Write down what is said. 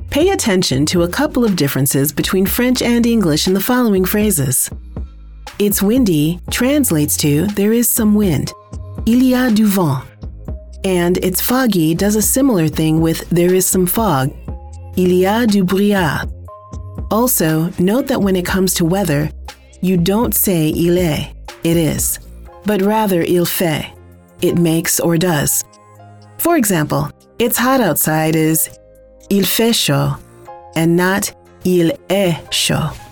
Pay attention to a couple of differences between French and English in the following phrases. It's windy translates to there is some wind. Il y a du vent. And it's foggy does a similar thing with there is some fog. Il y a du brouillard. Also, note that when it comes to weather, you don't say il est, it is, but rather il fait, it makes or does. For example, it's hot outside is il fait chaud and not il est chaud.